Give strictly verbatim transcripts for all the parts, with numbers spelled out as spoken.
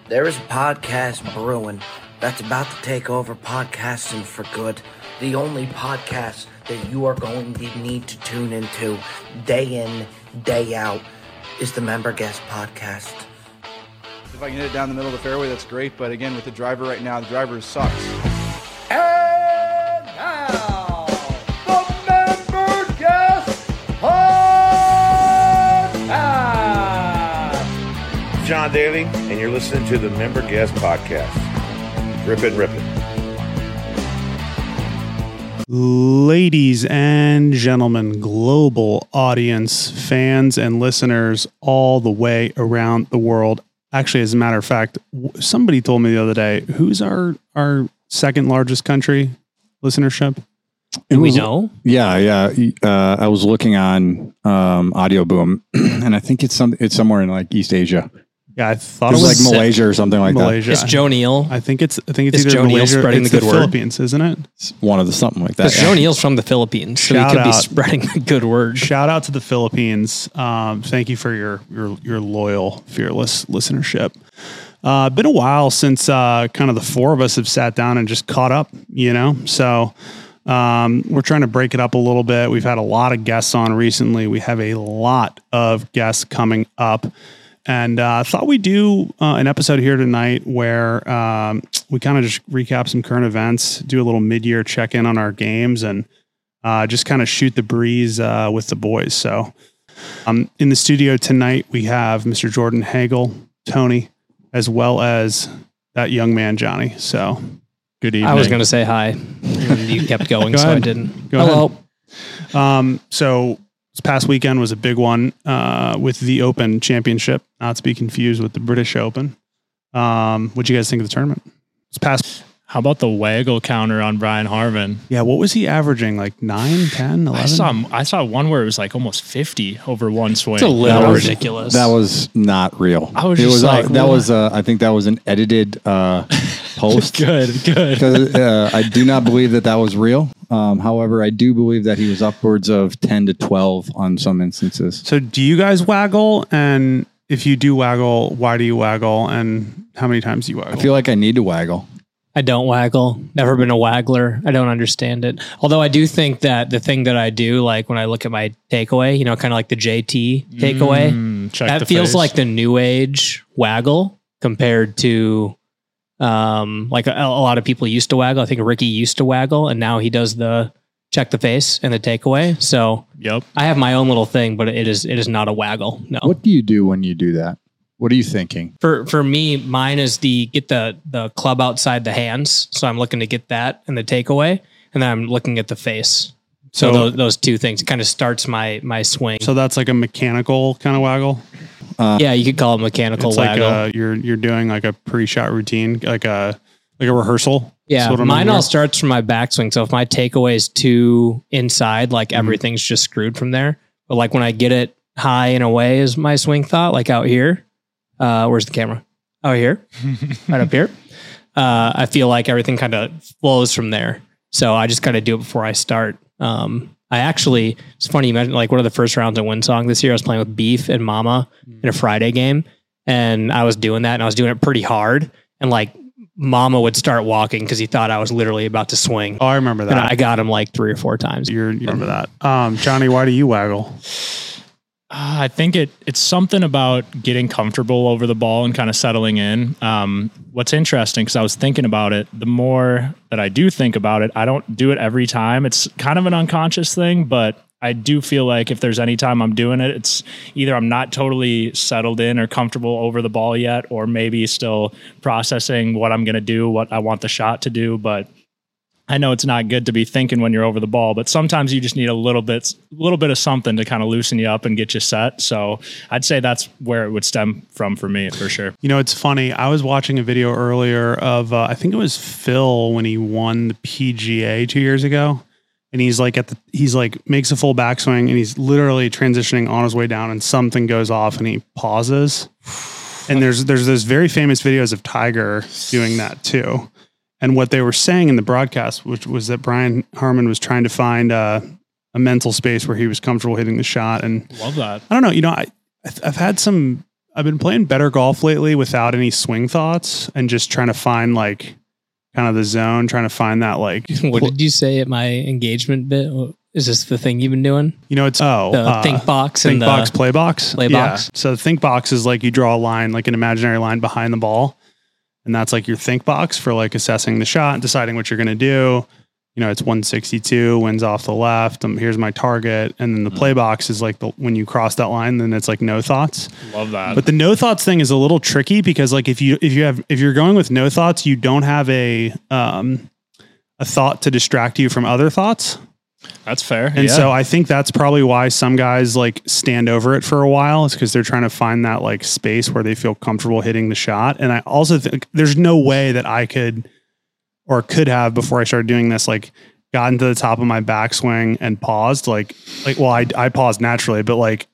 There is a podcast brewing that's about to take over podcasting for good. The only podcast that you are going to need to tune into day in, day out is the Member Guest Podcast. If I can hit it down the middle of the fairway, that's great. But again, with the driver right now, the driver sucks. And now, the Member Guest Podcast. John Daly, and you're listening to the Member Guest Podcast. Rip it, rip it. Ladies and gentlemen, global audience, fans and listeners all the way around the world. Actually, as a matter of fact, somebody told me the other day, who's our, our second largest country listenership? Do we know? Yeah, yeah. Uh, I was looking on um, Audio Boom, and I think it's some it's somewhere in like East Asia. Yeah, I thought it was, it was like Malaysia or something like Malaysia. that. It's Joe Neal. I think it's I think it's Is either Joe Neal Malaysia spreading it's the good the word? Philippines, isn't it? It's one of the something like that. Because Yeah. Joe Neal's from the Philippines, so Shout he could be out. spreading the good word. Shout out to the Philippines. Um, thank you for your your your loyal, fearless listenership. Uh, been a while since uh, kind of the four of us have sat down and just caught up, you know. So um, we're trying to break it up a little bit. We've had a lot of guests on recently. We have a lot of guests coming up. And I uh, thought we'd do uh, an episode here tonight where um, we kind of just recap some current events, do a little mid-year check-in on our games, and uh, just kind of shoot the breeze uh, with the boys. So um, in the studio tonight, we have Mister Jordan Hagel, Tony, as well as that young man, Johnny. So good evening. I was going to say hi. And you kept going, Go so ahead. I didn't. Go Hello. ahead. Um, so this past weekend was a big one uh, with the Open Championship, not to be confused with the British Open. Um, what'd you guys think of the tournament? This past, How about the waggle counter on Brian Harman? yeah, what was he averaging? Like nine, ten, eleven? I saw I saw one where it was like almost fifty over one swing. It's a little That was- ridiculous. That was not real. I was it just was, like, uh, that what? was uh, I think that was an edited uh, post. good, good. 'Cause, uh, I do not believe that that was real. Um, however, I do believe that he was upwards of ten to twelve on some instances. So do you guys waggle? And if you do waggle, why do you waggle? And how many times do you waggle? I feel like I need to waggle. I don't waggle. Never been a waggler. I don't understand it. Although I do think that the thing that I do, like when I look at my takeaway, you know, kind of like the J T takeaway, Mm, check the that feels face. like the new age waggle compared to um, like a, a lot of people used to waggle. I think Ricky used to waggle, and now he does the check the face and the takeaway. So Yep. I have my own little thing, but it is it is not a waggle. No. What do you do when you do that? What are you thinking? For for me, mine is the get the the club outside the hands. So I'm looking to get that and the takeaway, and then I'm looking at the face. So, So- those, those two things kind of starts my my swing. So that's like a mechanical kind of waggle. yeah, you could call it mechanical It's waggle. like a, you're you're doing like a pre-shot routine, like a like a rehearsal. yeah, That's what I'm mine doing. all starts from my backswing. So if my takeaway is too inside, like Mm-hmm. everything's just screwed from there. But like when I get it high and away is my swing thought, like out here. Uh, where's the camera? Out here, right up here. Uh, I feel like everything kind of flows from there. So I just kind of do it before I start. Um, I actually, it's funny you mentioned like one of the first rounds of Windsong this year. I was playing with Beef and Mama in a Friday game, and I was doing that, and I was doing it pretty hard. And like Mama would start walking because he thought I was literally about to swing. Oh, I remember And that. I got him like three or four times. You're, you remember that. Um, Johnny, why do you waggle? Uh, I think it it's something about getting comfortable over the ball and kind of settling in. Um, what's interesting, because I was thinking about it, the more that I do think about it, I don't do it every time. It's kind of an unconscious thing, but I do feel like if there's any time I'm doing it, it's either I'm not totally settled in or comfortable over the ball yet, or maybe still processing what I'm going to do, what I want the shot to do. But I know it's not good to be thinking when you're over the ball, but sometimes you just need a little bit, a little bit of something to kind of loosen you up and get you set. So I'd say that's where it would stem from for me, for sure. You know, it's funny. I was watching a video earlier of, uh, I think it was Phil when he won the P G A two years ago. And he's like at the, he's like makes a full backswing and he's literally transitioning on his way down and something goes off and he pauses. And there's, there's those very famous videos of Tiger doing that too. And what they were saying in the broadcast, which was that Brian Harman was trying to find uh, a mental space where he was comfortable hitting the shot. And Love that. I don't know, you know, I, I've had some, I've been playing better golf lately without any swing thoughts and just trying to find like kind of the zone, trying to find that like. What did you say at my engagement bit? Is this the thing you've been doing? You know, it's oh, the uh, think box think and the box, play box, play yeah. box. So the think box is like you draw a line, like an imaginary line behind the ball, and that's like your think box for like assessing the shot, deciding what you're going to do. You know, it's one sixty-two, winds off the left. Um, here's my target, and then the play box is like the, when you cross that line, then it's like no thoughts. Love that. But the no thoughts thing is a little tricky because like if you if you have if you're going with no thoughts, you don't have a um a thought to distract you from other thoughts. That's fair. And yeah. so I think that's probably why some guys like stand over it for a while. It's because they're trying to find that like space where they feel comfortable hitting the shot. And I also think there's no way that I could or could have before I started doing this, like gotten to the top of my backswing and paused. Like, like, well, I, I paused naturally, but like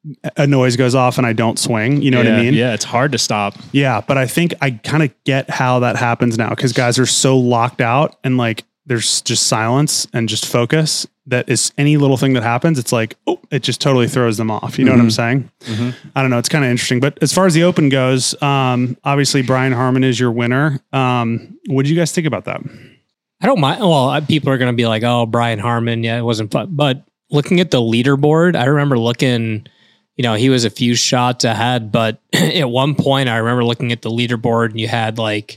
a noise goes off and I don't swing. You know yeah, what I mean? Yeah. It's hard to stop. Yeah. But I think I kind of get how that happens now because guys are so locked out and like, there's just silence and just focus that is any little thing that happens. It's like, oh, it just totally throws them off. You know Mm-hmm. what I'm saying? Mm-hmm. I don't know. It's kind of interesting, but as far as the Open goes, um, obviously Brian Harman is your winner. Um, what do you guys think about that? I don't mind. Well, I- people are going to be like, oh, Brian Harman. Yeah, it wasn't fun. But looking at the leaderboard, I remember looking, you know, he was a few shots ahead, but at one point I remember looking at the leaderboard and you had like,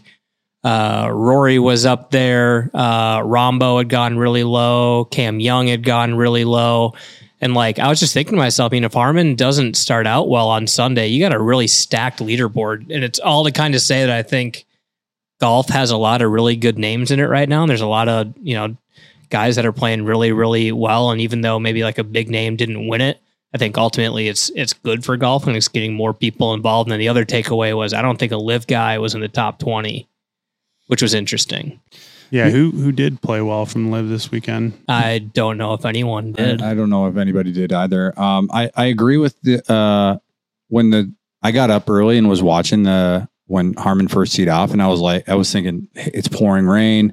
Uh, Rory was up there. Uh, Rombo had gone really low. Cam Young had gone really low. And like, I was just thinking to myself, I mean, if Harman doesn't start out well on Sunday, you got a really stacked leaderboard. And it's all to kind of say that I think golf has a lot of really good names in it right now. And there's a lot of, you know, guys that are playing really, really well. And even though maybe like a big name didn't win it, I think ultimately it's, it's good for golf and it's getting more people involved. And then the other takeaway was, I don't think a live guy was in the top twenty. Which was interesting. Yeah, who who did play well from Live this weekend? I don't know if anyone did. I, I don't know if anybody did either. Um, I, I agree with the, uh, when the, I got up early and was watching the, when Harman first teed off and I was like, I was thinking hey, it's pouring rain.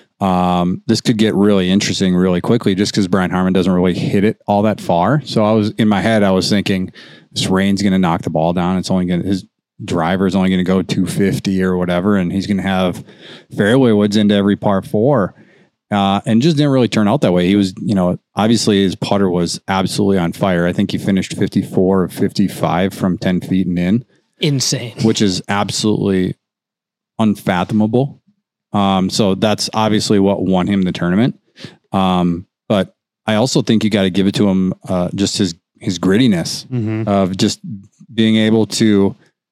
Um, this could get really interesting really quickly just because Brian Harman doesn't really hit it all that far. So I was in my head, I was thinking this rain's going to knock the ball down. It's only going to, his driver is only going to go two fifty or whatever. And he's going to have fairway woods into every par four. Uh, and just didn't really turn out that way. He was, you know, obviously his putter was absolutely on fire. I think he finished fifty-four or fifty-five from ten feet and in. Insane. Which is absolutely unfathomable. Um, so that's obviously what won him the tournament. Um, but I also think you got to give it to him, uh, just his, his grittiness Mm-hmm. of just being able to,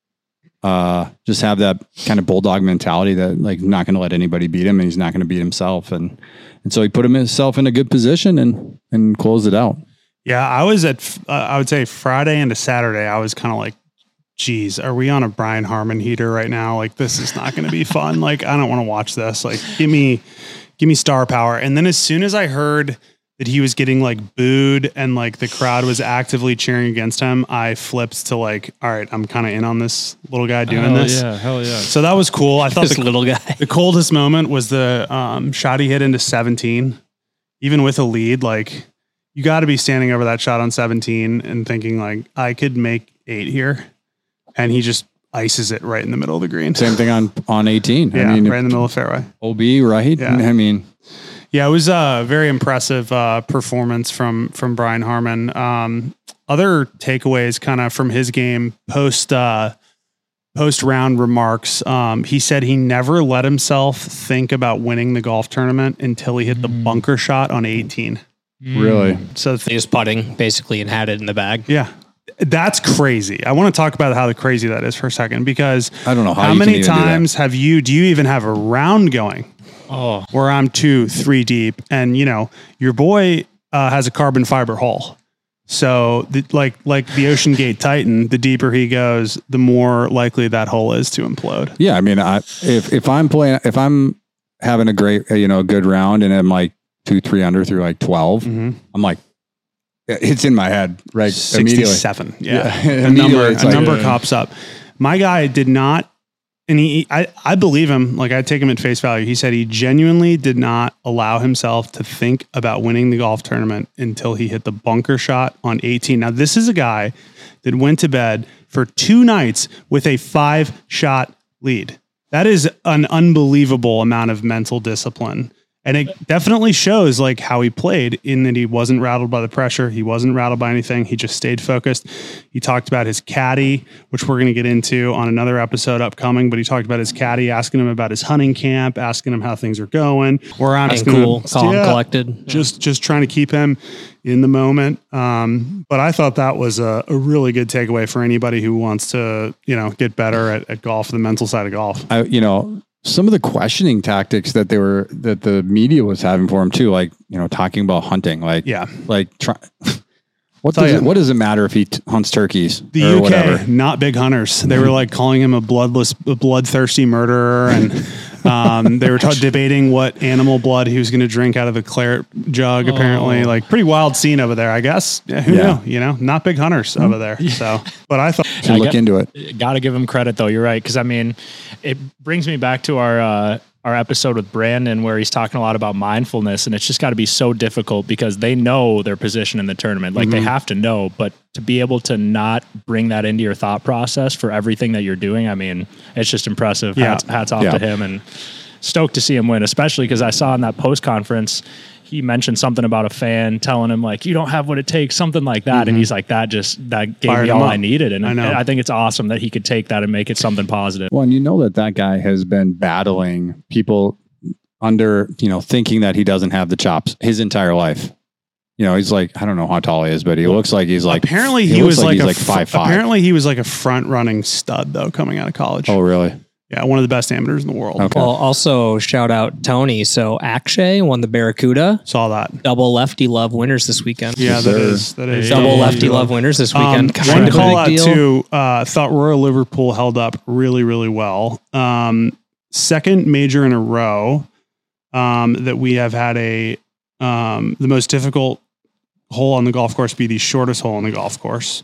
uh, just have that kind of bulldog mentality that like not going to let anybody beat him and he's not going to beat himself. And, and so he put himself in a good position and, and closed it out. Yeah, I was at, uh, I would say Friday into Saturday, I was kind of like, geez, are we on a Brian Harman heater right now? Like, this is not going to be fun. Like, I don't want to watch this. Like, give me, give me star power. And then as soon as I heard that he was getting like booed and like the crowd was actively cheering against him, I flipped to like, all right, I'm kind of in on this little guy doing hell this. Yeah, hell yeah. So that was cool. I thought This the, little guy. the coldest moment was the um, shot he hit into seventeen, even with a lead. Like, you got to be standing over that shot on seventeen and thinking like, I could make eight here. And he just ices it right in the middle of the green. Same thing on, on eighteen. Yeah, I mean, right in the middle of fairway. O B, right? Yeah. I mean, Yeah, it was a very impressive uh, performance from from Brian Harman. Um, other takeaways kind of from his game post uh, post round remarks. Um, he said he never let himself think about winning the golf tournament until he hit the bunker shot on eighteen. really. So He was putting basically and had it in the bag. yeah, that's crazy. I want to talk about how the crazy that is for a second because I don't know how how you can many even do that. times have you? Do you even have a round going? Oh, Where I'm two, three deep, and you know your boy uh, has a carbon fiber hull. So, the, like like the Ocean Gate Titan, the deeper he goes, the more likely that hole is to implode. Yeah, I mean, I, if if I'm playing, if I'm having a great, you know, a good round, and I'm like two, three under through like twelve, Mm-hmm. I'm like, it's in my head, right? Immediately. sixty-seven. Yeah, Yeah, a immediately number it's a like- number Yeah. pops up. My guy did not and he, I, I believe him. Like I take him at face value. He said he genuinely did not allow himself to think about winning the golf tournament until he hit the bunker shot on eighteen. Now, this is a guy that went to bed for two nights with a five shot lead. That is an unbelievable amount of mental discipline. And it definitely shows like how he played in that he wasn't rattled by the pressure. He wasn't rattled by anything. He just stayed focused. He talked about his caddy, which we're going to get into on another episode upcoming, but he talked about his caddy, asking him about his hunting camp, asking him how things are going. Or asking cool, him, calm, yeah, collected. Just, just trying to keep him in the moment. Um, but I thought that was a, a really good takeaway for anybody who wants to, you know, get better at, at golf, the mental side of golf. I, you know, some of the questioning tactics that they were, that the media was having for him too, like, you know, talking about hunting, like, yeah, like try, what does it, what does it matter if he t- hunts turkeys the or U K, whatever? Not big hunters. They were like calling him a bloodless, a bloodthirsty murderer. And, um, they were t- debating what animal blood he was going to drink out of the claret jug. Apparently, Oh. like pretty wild scene over there, I guess. Yeah, who Yeah. knew, you know, not big hunters over there. So, but I thought, Should look into it. Got to give him credit though. You're right. Cause I mean, it brings me back to our, uh, our episode with Brandon where he's talking a lot about mindfulness, and it's just got to be so difficult because they know their position in the tournament. Like Mm-hmm. they have to know, but to be able to not bring that into your thought process for everything that you're doing. I mean, it's just impressive. Yeah. Hats, hats off Yeah. to him, and stoked to see him win, especially because I saw in that post conference, he mentioned something about a fan telling him like, you don't have what it takes, something like that. Mm-hmm. And he's like, that just, that gave Fired me him all up. I needed. And I know. I think it's awesome that he could take that and make it something positive. Well, and you know that that guy has been battling people under, you know, thinking that he doesn't have the chops his entire life. You know, he's like, I don't know how tall he is, but he looks like he's like, apparently he, looks was like, he's a like fr- five, five. apparently he was like a front running stud though, coming out of college. Oh, really? Yeah. One of the best amateurs in the world. Okay. Well, also shout out Tony. So Akshay won the Barracuda. Saw that. Double lefty love winners this weekend. Yeah, Yes, that sir. is, that is Double double lefty love winners this weekend. Um, Kind one of a call big out deal. too. Uh, thought Royal Liverpool held up really, really well. Um, second major in a row um, that we have had a um, the most difficult hole on the golf course be the shortest hole on the golf course.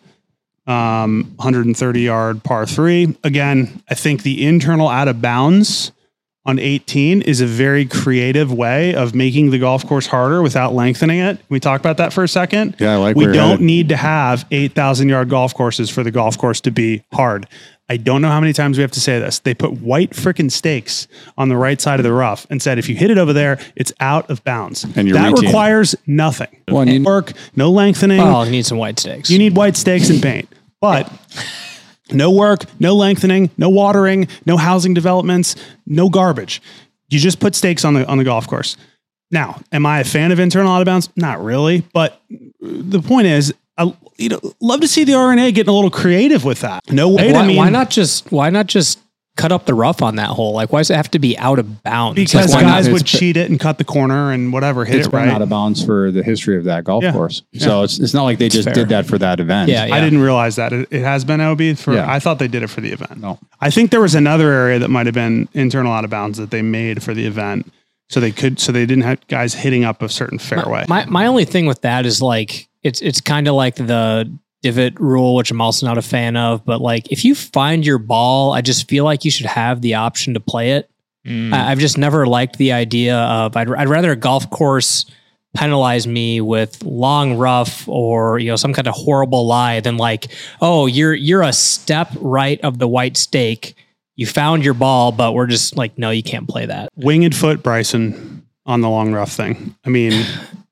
Um, one hundred thirty yard par three. Again, I think the internal out of bounds on eighteen is a very creative way of making the golf course harder without lengthening it. Can we talk about that for a second? Yeah, I like We where you're don't headed. need to have eight thousand yard golf courses for the golf course to be hard. I don't know how many times we have to say this. They put white frickin' stakes on the right side of the rough and said, if you hit it over there, it's out of bounds. And you're that reaching. requires nothing. Well, and you- work, no lengthening. Oh, you need some white stakes. You need white stakes and paint, but no work, no lengthening, no watering, no housing developments, no garbage. You just put stakes on the on the golf course. Now, am I a fan of internal out of bounds? Not really, but the point is, I you know love to see the R N A getting a little creative with that. No way. why, I mean, why not just why not just cut up the rough on that hole? Like, why does it have to be out of bounds? Because like, why guys not? would It's- cheat it and cut the corner and whatever, hit It's it been right. out of bounds for the history of that golf Yeah. course. So it's it's not like they just fair. did that for that event. Yeah, yeah. I didn't realize that it, it has been O B for. Yeah. I thought they did it for the event. No. I think there was another area that might have been internal out of bounds that they made for the event, so they could, so they didn't have guys hitting up a certain fairway. My my only thing with that is like it's it's kind of like the divot rule, which I'm also not a fan of. But like, if you find your ball, I just feel like you should have the option to play it. Mm. I, I've just never liked the idea of I'd I'd rather a golf course penalize me with long rough or you know some kind of horrible lie than like, oh, you're you're a step right of the white stake. You found your ball, but we're just like, no, you can't play that. Winged foot Bryson on the long rough thing. I mean,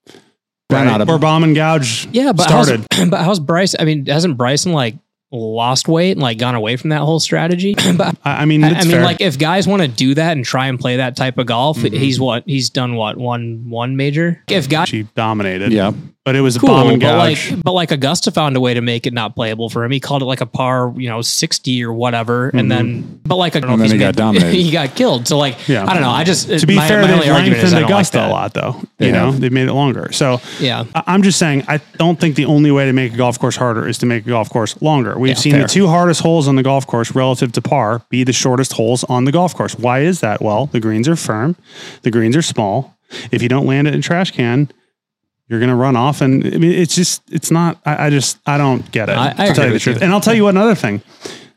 Ran right? out of- or bomb and gouge. Yeah, but started. How's, but how's Bryce? I mean, hasn't Bryson like lost weight and like gone away from that whole strategy? but I, I mean, I, it's I mean, fair. like if guys want to do that and try and play that type of golf, Mm-hmm. he's what he's done. What one one major? If guys she dominated. Yeah. but it was a cool, bomb and but gouge. like but like Augusta found a way to make it not playable for him. He called it like a par, you know, sixty or whatever, and then but like I don't know And if then he's he got made- dominated. he got killed. So like Yeah. I don't know. I just to be my, fair, my they've only argument is lengthened I don't like Augusta that. a lot, though. They you know, have. they've made it longer. So Yeah. I- I'm just saying, I don't think the only way to make a golf course harder is to make a golf course longer. We've Yeah, seen fair. the two hardest holes on the golf course relative to par be the shortest holes on the golf course. Why is that? Well, the greens are firm, the greens are small. If you don't land it in a trash can, you're going to run off. And I mean, it's just, it's not, I, I just, I don't get it. I- I to tell agree you the with truth. you. And I'll tell you one other thing.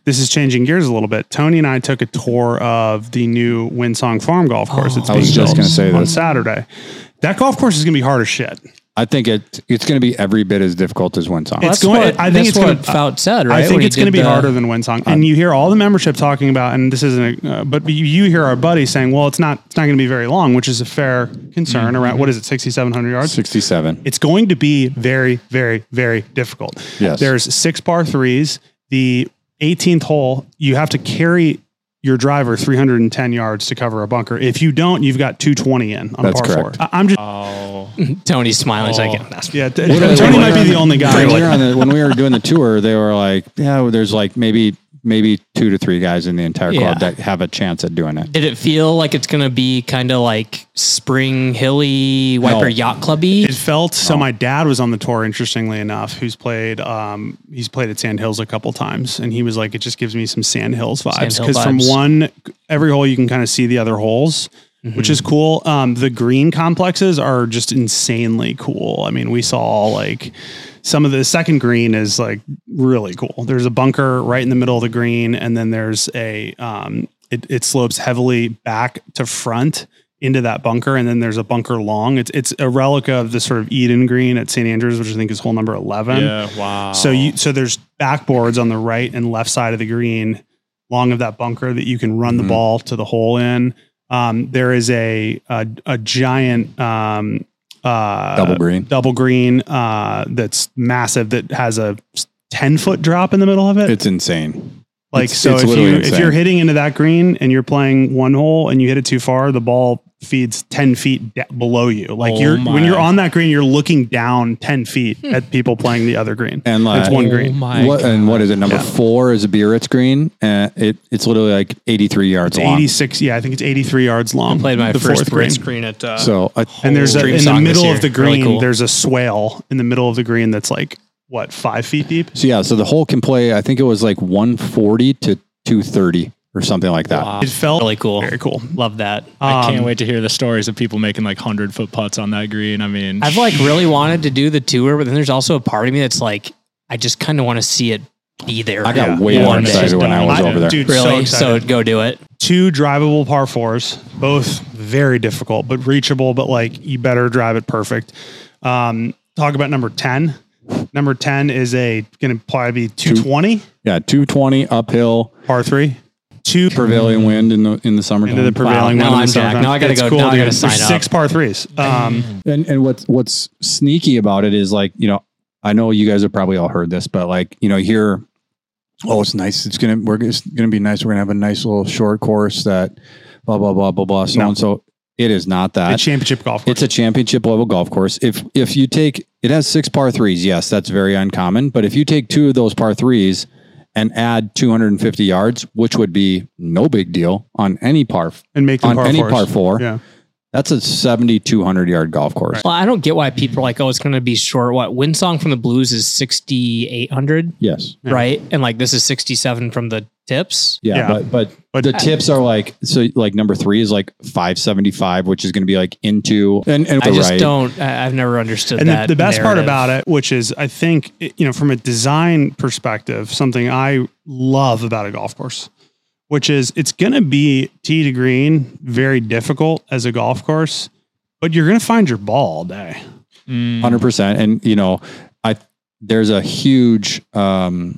this is changing gears a little bit. Tony and I took a tour of the new Windsong Farm golf course. Oh, it's I was being just built gonna say on this. Saturday. That golf course is going to be hard as shit. I think it it's going to be every bit as difficult as Windsong. It's That's going. what- I think that's it's going what Fout said, right? I think when he it's going to did be the- harder than Windsong. And you hear all the membership talking about, and this isn't, a, uh, but you, you hear our buddy saying, "Well, it's not. It's not going to be very long," which is a fair concern. Around what is it, sixty-seven hundred yards? sixty-seven. It's going to be very, very, very difficult. Yes. There's six par threes. The eighteenth hole, you have to carry your driver three hundred ten yards to cover a bunker. If you don't, you've got two twenty in on That's a par correct. four. I- I'm just, Oh, Tony's smiling. He's like, Oh. yeah, t- What are they- Tony what might are be the they- only guy. When we, were on the, when we were doing the tour, they were like, yeah, well, there's like maybe maybe two to three guys in the entire club Yeah. that have a chance at doing it. did it feel like it's going to be kind of like Spring Hilly Wiper No. Yacht Clubby? It felt so. My dad was on the tour, interestingly enough, who's played. Um, he's played at Sand Hills a couple times, and he was like, "It just gives me some Sand Hills vibes." Sand Hill Because from vibes. one, every hole you can kind of see the other holes, which is cool. Um, the green complexes are just insanely cool. I mean, we saw like some of the second green is like really cool. There's a bunker right in the middle of the green, and then there's a um, it, it slopes heavily back to front into that bunker, and then there's a bunker long. It's it's a relic of the sort of Eden Green at Saint Andrews, which I think is hole number eleven. yeah. Wow. So you so there's backboards on the right and left side of the green, long of that bunker that you can run the ball to the hole in. Um, there is a a, a giant um, uh, Double green. double green uh, that's massive that has a ten foot drop in the middle of it. It's insane. Like, It's- so it's if literally you, if insane. you're hitting into that green and you're playing one hole and you hit it too far, the ball feeds ten feet de- below you. Like Oh you're, my. when you're on that green, you're looking down ten feet at people playing the other green. And like, it's one Oh green. my what, and what is it? Number Yeah. four is a Biarritz green. And it it's literally like eighty-three yards It's long. eighty-six. Yeah. I think it's eighty-three yards long. I played my the first fourth green green. screen at uh, So I, And there's a, Stream in the song this middle year. of the Really green, cool. there's a swale in the middle of the green that's like, what, five feet deep? so yeah, so the hole can play. I think it was like one forty to two thirty or something like that. It felt really cool. Very cool. Love that. I can't Um, wait to hear the stories of people making like hundred foot putts on that green. I mean, I've like really wanted to do the tour, but then there's also a part of me that's like, I just kind of want to see it be there. I got Yeah. way Yeah. more It's excited just when I done. was I- over there. Dude, so Really? So, excited. go do it. Two drivable par fours, both very difficult, but reachable, but like you better drive it perfect. Um, talk about number ten. Number ten is a going to probably be two twenty Yeah, two twenty uphill, par three. Two prevailing wind in the in the summertime. into the prevailing Wow. wind. Now in I'm the jacked. summertime. Now I gotta It's go- Cool, now I dude. gotta sign There's up. six par threes. Um, And and what's what's sneaky about it is like, you know, I know you guys have probably all heard this, but like, you know, here, oh, it's nice. It's gonna we're it's gonna be nice. We're gonna have a nice little short course that blah blah blah blah blah so No. and so. It is not a that. championship golf course. It's a championship level golf course. If if you take it has six par threes, yes, that's very uncommon. But if you take two of those par threes and add two hundred fifty yards, which would be no big deal on any par and make them on par any fours. par four, Yeah. that's a seventy-two hundred yard golf course. Well, I don't get why people are like, oh, it's going to be short. What Windsong from the Blues is sixty-eight hundred, Yes. Yeah. right? And like this is sixty-seven from the tips. Yeah, Yeah. but but But the tips are like so like number three is like five seventy five, which is going to be like into and and I just right. don't. I, I've never understood And the, that. the best part narrative. about it, which is, I think, it- you know, from a design perspective, something I love about a golf course, which is it's going to be tee to green, very difficult as a golf course, but you're going to find your ball all day. Hundred percent, and you know, I there's a huge um,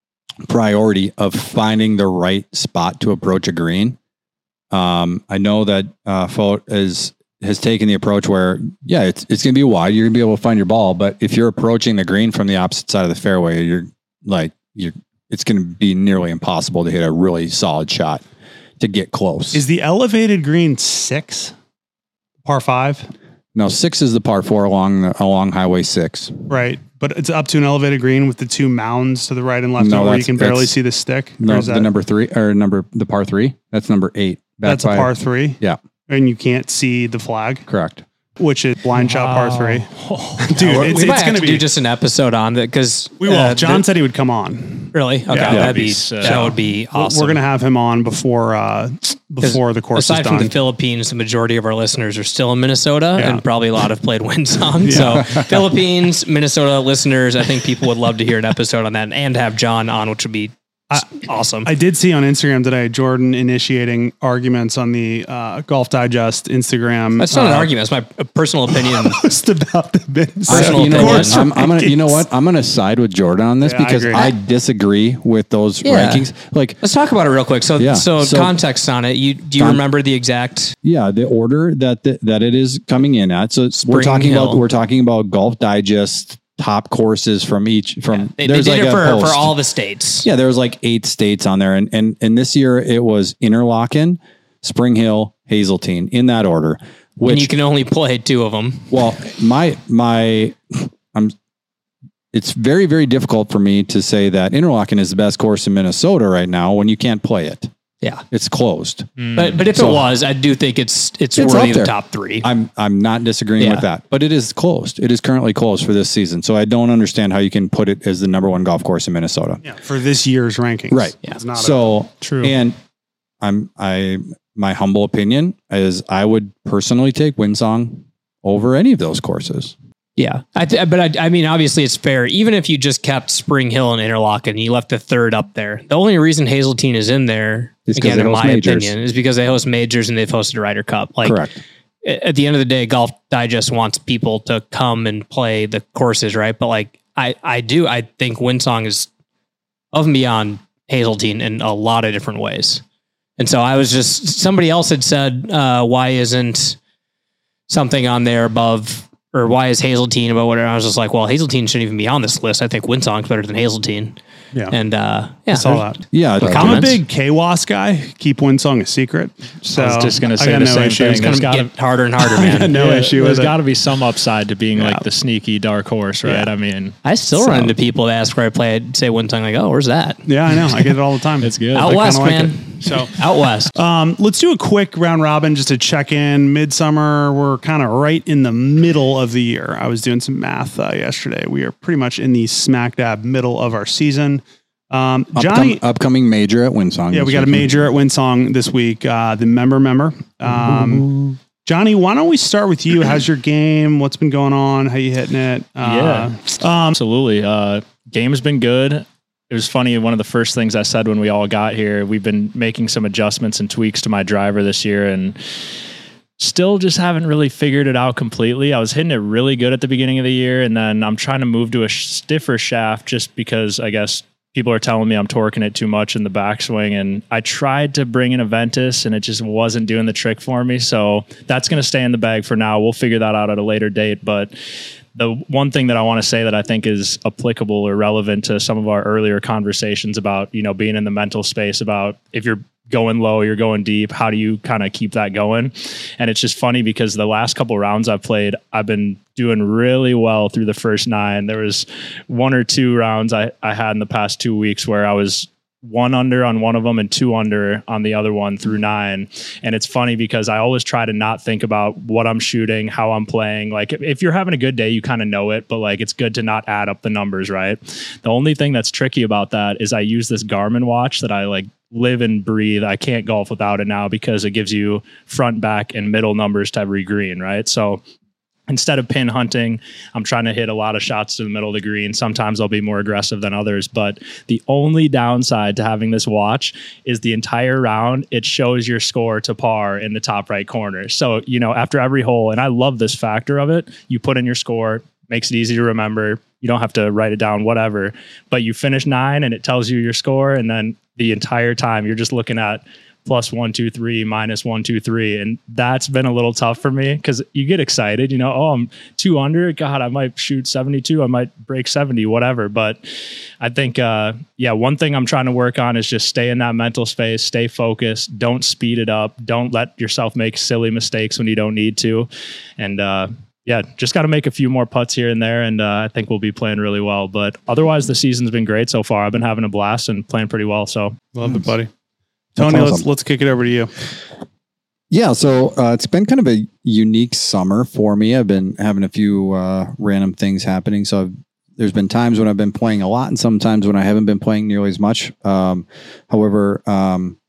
priority of finding the right spot to approach a green. Um, I know that uh, Fote is has taken the approach where, yeah, it's it's going to be wide. You're going to be able to find your ball, but if you're approaching the green from the opposite side of the fairway, you're like you're it's going to be nearly impossible to hit a really solid shot to get close. Is the elevated green six, par five, No, six is the par four along the, along Highway six. right? But it's up to an elevated green with the two mounds to the right and left, No, where you that's- can barely that's- see the stick. Or No, is the that- number three or number the par three. That's number eight. Back that's a by- par three. Yeah, And you can't see the flag, correct. which is blind shot par three. Dude, Yeah, we're- it's, we might it's have going to to do be. just an episode on that because We will. John said he would come on. really okay. Yeah. That'd be, That'd be sick. that would be We're- awesome. We're going to have him on before uh, before the course Aside is from done. the Philippines, the majority of our listeners are still in Minnesota, Yeah. and probably a lot have played Windsong. So Philippines, Minnesota listeners, I think people would love to hear an episode on that and have John on, which would be I, awesome. I did see on Instagram today Jordan initiating arguments on the uh, Golf Digest Instagram. That's not uh, an argument. It's my personal opinion. Just about the business. I, Personal you know opinion. what? I'm, I'm gonna. You know what? I'm gonna side with Jordan on this Yeah, I because agree. I, disagree with those Yeah. rankings. Like, Let's talk about it real quick. So, Yeah. so, So- context on it. You do you Con- remember the exact? yeah, the order that the, that it is coming in at. So we're Spring talking Hill. about we're talking about Golf Digest top courses from each from. They, they there's did like it a for, post. for all the states. Yeah, there was like eight states on there, and and and this year it was Interlaken, Spring Hill, Hazeltine in that order. Which And you can only play two of them. well, my my, I'm. It's very very difficult for me to say that Interlaken is the best course in Minnesota right now when you can't play it. Yeah. It's closed. But but if So- it was, I do think it's it's, It's worthy up of the there. top three. I'm I'm not disagreeing Yeah. with that, but it is closed. It is currently closed for this season. So I don't understand how you can put it as the number one golf course in Minnesota. Yeah, for this year's rankings. Right. Yeah. It's not So True. And I'm I my humble opinion is I would personally take Windsong over any of those courses. Yeah, I th- but I, I mean, obviously, it's fair. Even if you just kept Spring Hill and Interlaken, and you left the third up there. The only reason Hazeltine is in there, It's 'cause again, they in host my majors. opinion, is because they host majors and they've hosted a Ryder Cup. Like, Correct. a- at the end of the day, Golf Digest wants people to come and play the courses, right? But like, I I do I think Windsong is above and beyond Hazeltine in a lot of different ways. And so I was just somebody else had said, uh, why isn't something on there above? Or why is Hazeltine about whatever? I was just like, well, Hazeltine shouldn't even be on this list. I think Windsong's better than Hazeltine. Yeah. And uh, yeah, I saw that. Yeah. Look, uh, I'm a Comments? big K W A S guy. Keep Windsong a secret. So I was just gonna I say got the no same issue. thing. it's going There's to gotta- get harder and harder, I got man. no issue There's with got it. to be some upside to being Yeah. like the sneaky dark horse, right? Yeah. I mean, I still So- run into people that ask where I play. I'd say Windsong, like, oh, where's that? Yeah, I know. I get it all the time. It's good. Out I kinda west, like man. it. So Out west. Um, let's do a quick round robin just to check in. Midsummer, we're kind of right in the middle of the year. I was doing some math uh, yesterday. We are pretty much in the smack dab middle of our season. Um, Johnny, upcom- upcoming major at Windsong. yeah, we this got a weekend. major at Windsong this week. Uh, the member member. Um, Johnny, why don't we start with you? How's your game? What's been going on? How you hitting it? Uh, um, absolutely. Uh, game's been good. It was funny. One of the first things I said when we all got here, we've been making some adjustments and tweaks to my driver this year, and still just haven't really figured it out completely. I was hitting it really good at the beginning of the year, and then I'm trying to move to a sh- stiffer shaft just because I guess people are telling me I'm torquing it too much in the backswing. And I tried to bring in a Ventus and it just wasn't doing the trick for me. So that's going to stay in the bag for now. We'll figure that out at a later date. But the one thing that I want to say that I think is applicable or relevant to some of our earlier conversations about, you know, being in the mental space about if you're going low, you're going deep, how do you kind of keep that going? And it's just funny because the last couple rounds I've played, I've been doing really well through the first nine. There was one or two rounds I, I had in the past two weeks where I was one under on one of them and two under on the other one through nine. And it's funny because I always try to not think about what I'm shooting, how I'm playing. Like if, if you're having a good day, you kind of know it, but like it's good to not add up the numbers, right? The only thing that's tricky about that is I use this Garmin watch that I like live and breathe. I can't golf without it now because it gives you front, back, and middle numbers to every green, right? So instead of pin hunting, I'm trying to hit a lot of shots to the middle of the green. Sometimes I'll be more aggressive than others, but the only downside to having this watch is the entire round, it shows your score to par in the top right corner. So, you know, after every hole, and I love this factor of it, you put in your score, makes it easy to remember. You don't have to write it down, whatever, but you finish nine and it tells you your score. And then the entire time you're just looking at plus one, two, three, minus one, two, three. And that's been a little tough for me because you get excited, you know, oh, I'm two under. God, I might shoot seventy-two. I might break seventy, whatever. But I think, uh, yeah, one thing I'm trying to work on is just stay in that mental space, stay focused, don't speed it up. Don't let yourself make silly mistakes when you don't need to. And, uh, yeah, just got to make a few more putts here and there, and uh, I think we'll be playing really well. But otherwise, the season's been great so far. I've been having a blast and playing pretty well. So love it, buddy. That's Tony, let's awesome. let's kick it over to you. Yeah, so uh, it's been kind of a unique summer for me. I've been having a few uh, random things happening. So I've, there's been times when I've been playing a lot and sometimes when I haven't been playing nearly as much. Um, however, um,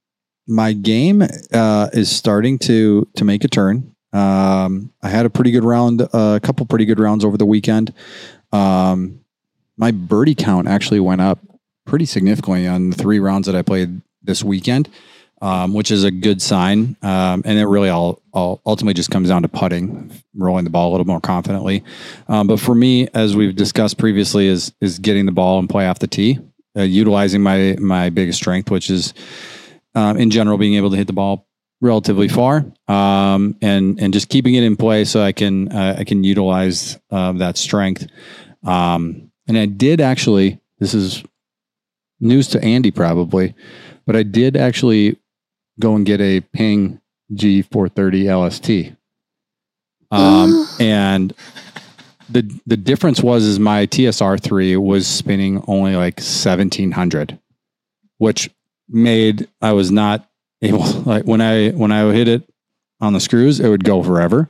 my game uh, is starting to to make a turn. Um, I had a pretty good round, uh, a couple pretty good rounds over the weekend. Um, my birdie count actually went up pretty significantly on the three rounds that I played this weekend, um, which is a good sign. Um, and it really all, all ultimately just comes down to putting, rolling the ball a little more confidently. Um, but for me, as we've discussed previously, is is getting the ball and play off the tee, uh, utilizing my my biggest strength, which is um, in general being able to hit the ball relatively far, um, and and just keeping it in play so I can uh, I can utilize uh, that strength. Um, and I did actually, this is news to Andy probably, but I did actually go and get a Ping G four thirty L S T. Um, and the the difference was is my T S R three was spinning only like seventeen hundred, which made I was not able, like when I when I would hit it on the screws, it would go forever.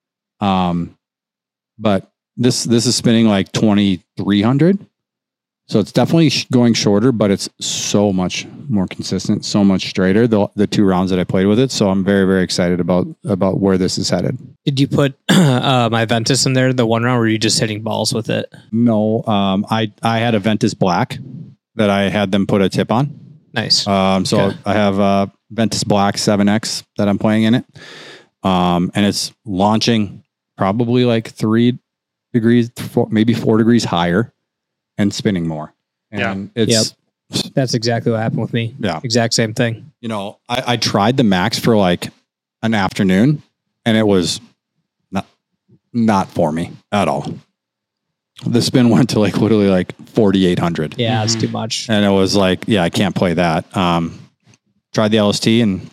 Um, but this this is spinning like twenty-three hundred. So it's definitely sh- going shorter, but it's so much more consistent, so much straighter, the the two rounds that I played with it. So I'm very, very excited about about where this is headed. Did you put uh, my Ventus in there, the one round, or were you just hitting balls with it? No, um, I, I had a Ventus Black that I had them put a tip on. Nice. Um, so Okay. I have uh, Ventus Black seven X that I'm playing in it. Um, and it's launching probably like three degrees, four, maybe four degrees higher and spinning more. And Yeah. it's, That's exactly what happened with me. Yeah. Exact same thing. you know, I, I tried the Max for like an afternoon and it was not, not for me at all. The spin went to like literally like forty-eight hundred. Yeah, it's too much. And it was like, yeah, I can't play that. Um, tried the L S T and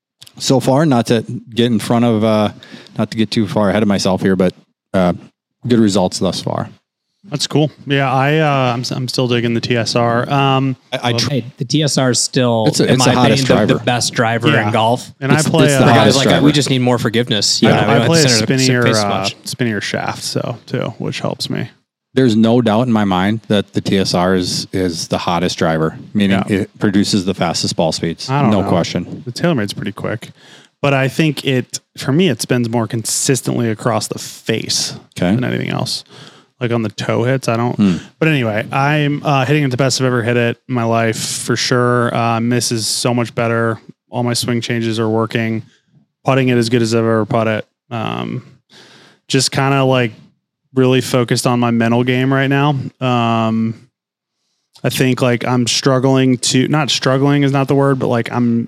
so far, not to get in front of, uh, not to get too far ahead of myself here, but uh, good results thus far. That's cool. Yeah, I uh, I'm I'm still digging the T S R. Um, I, I tr- Hey, the T S R is still, It's a- in it's my the hottest opinion, the, the driver. best driver Yeah. in golf. and I It's- play. it's the uh, The hottest guy's like, driver. we just need more forgiveness. I, Yeah, we don't I have to play a center- spinnier face uh, much. spinnier shaft, so too, which helps me. There's no doubt in my mind that the T S R is is the hottest driver, meaning Yeah. it produces the fastest ball speeds. I don't no know. question. The TaylorMade's pretty quick, but I think it for me it spins more consistently across the face Okay. than anything else. Like on the toe hits, I don't. Hmm. But anyway, I'm uh, hitting it the best I've ever hit it in my life for sure. Uh, miss is so much better. All my swing changes are working. Putting it as good as I've ever put it. Um, just kind of like really focused on my mental game right now. Um, I think like I'm struggling to not struggling is not the word, but like I'm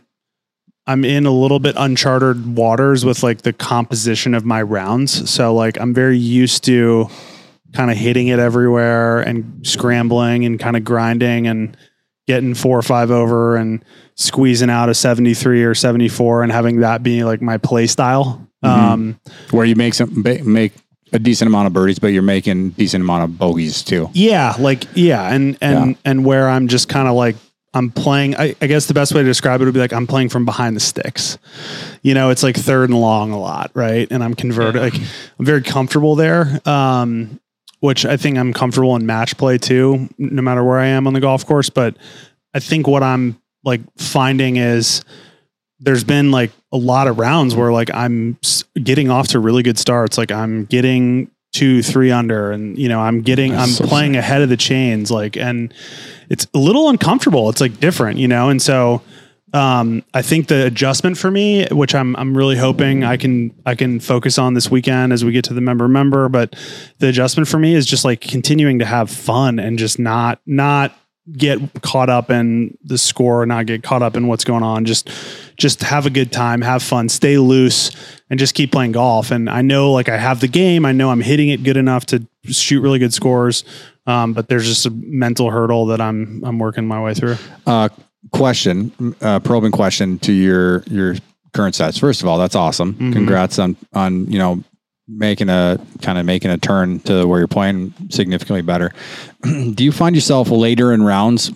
I'm in a little bit uncharted waters with like the composition of my rounds. So like I'm very used to kind of hitting it everywhere and scrambling and kind of grinding and getting four or five over and squeezing out a seventy-three or seventy-four and having that be like my play style. Mhm. Um, Where you make some ba- make a decent amount of birdies, but you're making decent amount of bogeys too. Yeah, like yeah, and and Yeah. and where I'm just kind of like I'm playing. I, I guess the best way to describe it would be like I'm playing from behind the sticks. You know, it's like third and long a lot, right? And I'm converted. Like I'm very comfortable there, um, which I think I'm comfortable in match play too, no matter where I am on the golf course. But I think what I'm like finding is there's been like a lot of rounds where like I'm s- getting off to really good starts. Like I'm getting two, three under, and you know, I'm getting, That's I'm so playing ahead of the chains. Like, and it's a little uncomfortable. It's like different, you know? And so, um, I think the adjustment for me, which I'm, I'm really hoping I can, I can focus on this weekend as we get to the member member, but the adjustment for me is just like continuing to have fun and just not, not get caught up in the score, not get caught up in what's going on. Just, just have a good time, have fun, stay loose, and just keep playing golf. And I know like I have the game, I know I'm hitting it good enough to shoot really good scores. Um, but there's just a mental hurdle that I'm, I'm working my way through. Uh, question, uh, probing question to your your current stats. First of all, that's awesome. Mhm. Congrats on on you know making a kind of making a turn to where you're playing significantly better. Do you find yourself later in rounds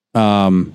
um,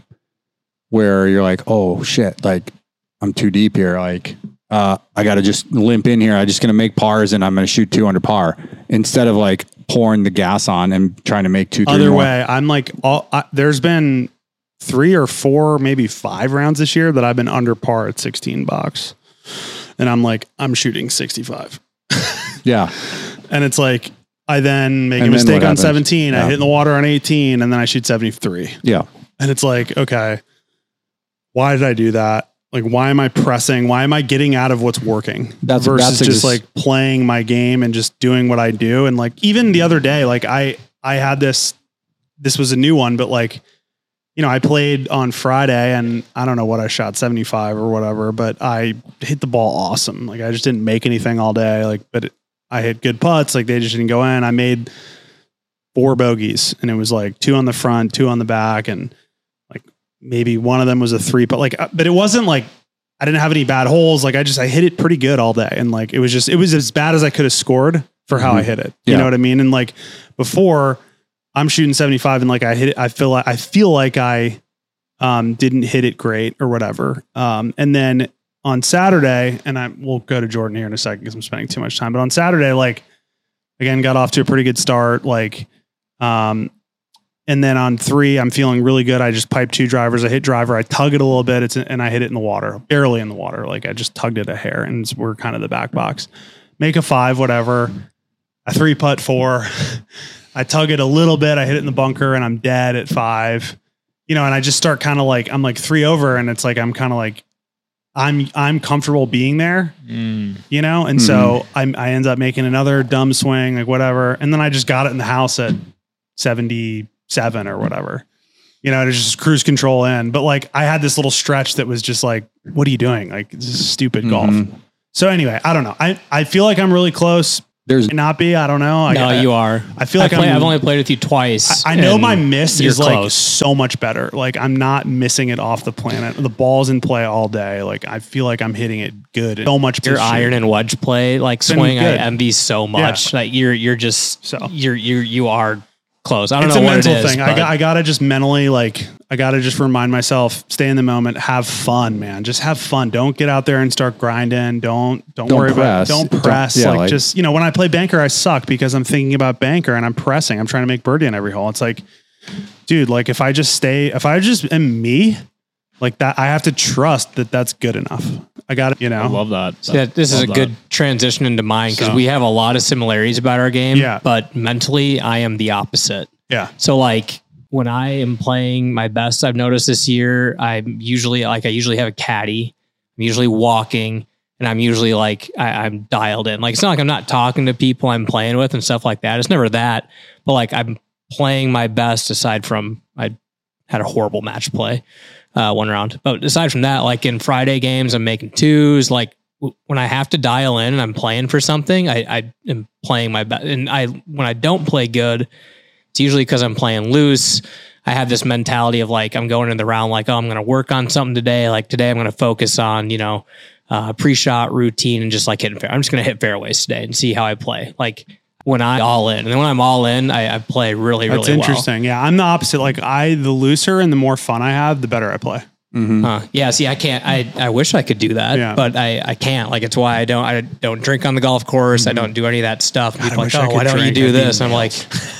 where you're like, oh shit, like I'm too deep here, like uh, I got to just limp in here. I'm just gonna make pars and I'm gonna shoot two under par instead of like pouring the gas on and trying to make two. Three Other more. way, I'm like, all, I, there's been three or four, maybe five rounds this year that I've been under par at sixteen bucks. And I'm like, I'm shooting sixty-five. Yeah. And it's like, I then make And a then mistake what on happens? seventeen. I Yeah. hit in the water on eighteen, and then I shoot seventy-three. Yeah. And it's like, okay, why did I do that? Like, why am I pressing? Why am I getting out of what's working That's- versus that's just ex- like playing my game and just doing what I do? And like, even the other day, like I, I had this, this was a new one, but like, you know, I played on Friday and I don't know what I shot, seventy-five or whatever, but I hit the ball awesome. Like I just didn't make anything all day. Like, but it, I hit good putts. Like they just didn't go in. I made four bogeys and it was like two on the front, two on the back. And like maybe one of them was a three, but like, but it wasn't like, I didn't have any bad holes. Like I just, I hit it pretty good all day. And like, it was just, it was as bad as I could have scored for how Mhm. I hit it. You Yeah. know what I mean? And like before I'm shooting seventy-five and like I hit it, I feel like, I feel like I um, didn't hit it great or whatever. Um, and then on Saturday, and I we'll go to Jordan here in a second because I'm spending too much time, but on Saturday, like again, got off to a pretty good start. Like, um, and then on three, I'm feeling really good. I just piped two drivers. I hit driver. I tug it a little bit. It's and I hit it in the water, barely in the water. Like I just tugged it a hair, and we're kind of the back box. Make a five, whatever. I three putt four. I tug it a little bit. I hit it in the bunker, and I'm dead at five. You know, and I just start kind of like I'm like three over, and it's like I'm kind of like I'm I'm comfortable being there. Mm. You know, and so I I end up making another dumb swing, like whatever, and then I just got it in the house at seventy-seven or whatever. You know, to just cruise control in. But like I had this little stretch that was just like, what are you doing? Like this is stupid golf. Mhm. So anyway, I don't know. I, I feel like I'm really close. There's Might not be. I don't know. No, I, you are. I feel like I play, I'm- I've only played with you twice. I, I know and my miss you're is like close. so much better. Like I'm not missing it off the planet. The ball's in play all day. Like I feel like I'm hitting it good. So much. to Your shoot. iron and wedge play, like Been swing, I good. envy so much. Like you're you're just So. you're you you are close. I don't It's know a what mental it is. thing. I but- got, I gotta just mentally like I gotta just remind myself, stay in the moment, have fun, man. Just have fun. Don't get out there and start grinding. Don't don't, Don't worry press. about. Don't Don't- press. yeah, like, like- just you know, when I play banker, I suck because I'm thinking about banker and I'm pressing. I'm trying to make birdie on every hole. It's like, dude, like if I just stay, if I just am me, like that, I have to trust that that's good enough. I got it. You know, I love that. So that- this is a Love good that. transition into mine because So. we have a lot of similarities about our game. Yeah. But mentally, I am the opposite. yeah, So like when I am playing my best, I've noticed this year, I'm usually like I usually have a caddy. I'm usually walking, and I'm usually like I, I'm dialed in. Like it's not like I'm not talking to people I'm playing with and stuff like that. It's never that. But like I'm playing my best. Aside from I had a horrible match play uh, one round, but aside from that, like in Friday games, I'm making twos. Like w- when I have to dial in and I'm playing for something, I, I am playing my best. And I when I don't play good, it's usually because I'm playing loose. I have this mentality of like, I'm going in the round like, oh, I'm going to work on something today. Like today, I'm going to focus on, you know, uh, pre-shot routine and just like hitting fair. I'm just going to hit fairways today and see how I play. Like when I'm all in. And then when I'm all in, I, I play really, really that's well. interesting. Yeah, I'm the opposite. Like I, the looser and the more fun I have, the better I play. Huh. Yeah. See, I can't, I, I wish I could do that, Yeah. but I, I can't. Like, it's why I don't, I don't drink on the golf course. I don't do any of that stuff. I People are wish like, I oh, could why don't you drink. do I'd be this? I'm like,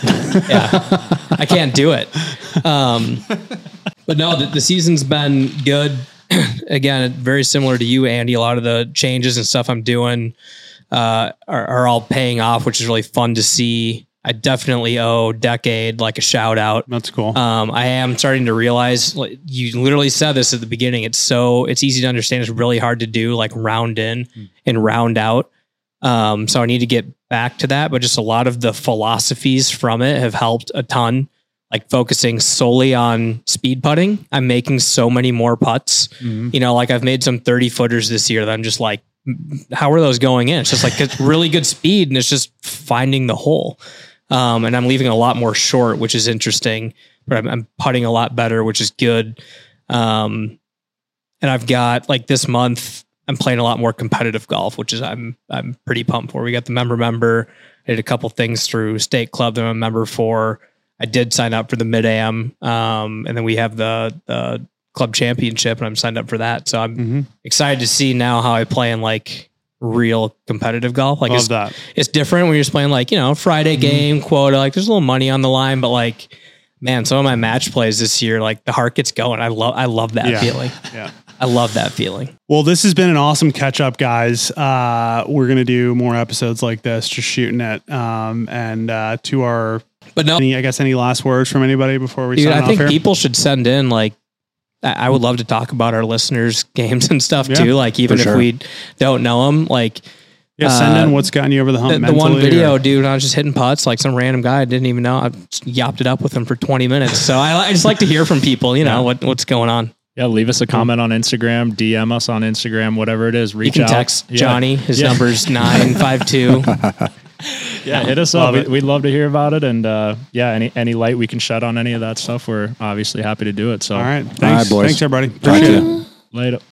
yeah, I can't do it. Um, but no, the, the season's been good. Again, very similar to you, Andy. A lot of the changes and stuff I'm doing uh, are, are all paying off, which is really fun to see. I definitely owe Decade like a shout out. That's cool. Um, I am starting to realize, like, you literally said this at the beginning. It's so, it's easy to understand. It's really hard to do, like round in and round out. Um, so I need to get back to that, but just a lot of the philosophies from it have helped a ton. Like focusing solely on speed putting. I'm making so many more putts. You know, like I've made some thirty footers this year that I'm just like, how are those going in? It's just like, it's really good speed and it's just finding the hole. Um, and I'm leaving a lot more short, which is interesting, but I'm, I'm putting a lot better, which is good. Um, and I've got like this month, I'm playing a lot more competitive golf, which is I'm I'm pretty pumped for. We got the member member. I did a couple things through State Club that I'm a member for. I did sign up for the mid-am, um, and then we have the the club championship, and I'm signed up for that. So I'm Mm-hmm. excited to see now how I play in like real competitive golf. Like Love it's, that. it's different when you're just playing like, you know, Friday game quota, like there's a little money on the line, but like, man, some of my match plays this year, like the heart gets going. I love, I love that Yeah. feeling. Yeah. I love that feeling. Well, this has been an awesome catch up, guys. Uh, we're going to do more episodes like this, just shooting it. Um, and uh, to our, but no, any, I guess, any last words from anybody before we dude, sign I off think here? people should send in like, I would love to talk about our listeners' games and stuff Yeah, too. Like even if sure. we don't know them, like Yeah, send uh, in what's gotten you over the hump the, the mentally. one video, or- dude, I was just hitting putts like some random guy I didn't even know. I just yapped it up with him for twenty minutes. So I, I just like to hear from people, you know, Yeah. what what's going on. Yeah, leave us a comment on Instagram, D M us on Instagram, whatever it is. You Reach can out. text Yeah. Johnny. His Yeah. number's nine five two. Yeah, hit us Love up. it. We, we'd love to hear about it. And uh, yeah, any any light we can shed on any of that stuff, we're obviously happy to do it. So All right. Thanks. All right, boys. Thanks, everybody. Talk to Appreciate it. you. later.